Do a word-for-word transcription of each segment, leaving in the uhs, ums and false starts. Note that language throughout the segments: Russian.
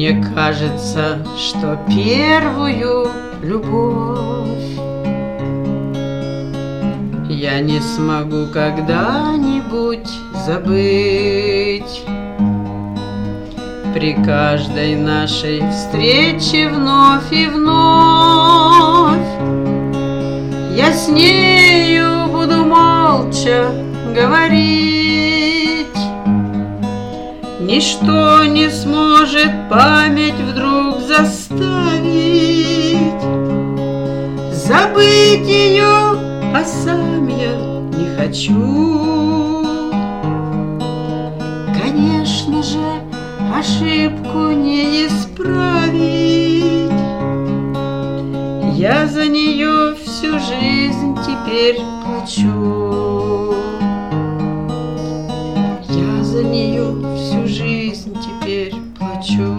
Мне кажется, что первую любовь я не смогу когда-нибудь забыть. При каждой нашей встрече вновь и вновь я с нею буду молча говорить. Ничто не сможет память вдруг заставить забыть ее, а сам я не хочу. Конечно же, ошибку не исправить. Я за нее всю жизнь теперь плачу. Я за нее всю жизнь теперь плачу.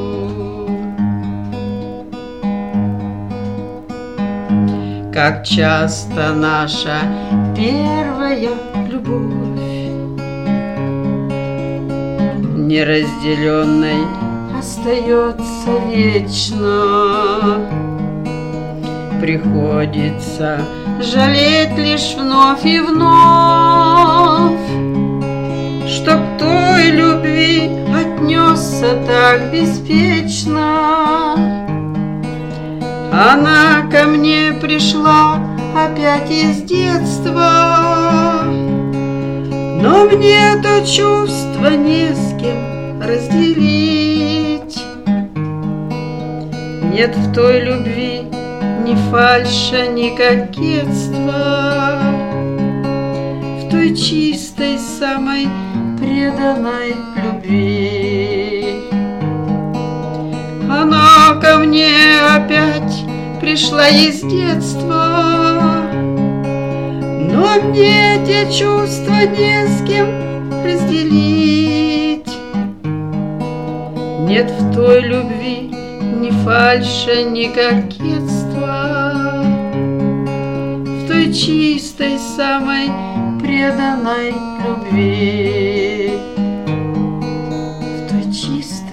Как часто наша первая любовь неразделенной остается вечно. Приходится жалеть лишь вновь и вновь, что к той любви отнесся так беспечно. Она ко мне пришла опять из детства, но мне то чувство не с кем разделить. Нет в той любви ни фальша, ни кокетства, в той чистой, самой преданной любви. Она ко мне опять пришла из детства, но мне те чувства не с кем разделить. Нет в той любви ни фальша, ни кокетства, в той чистой, самой преданной любви. В той чистой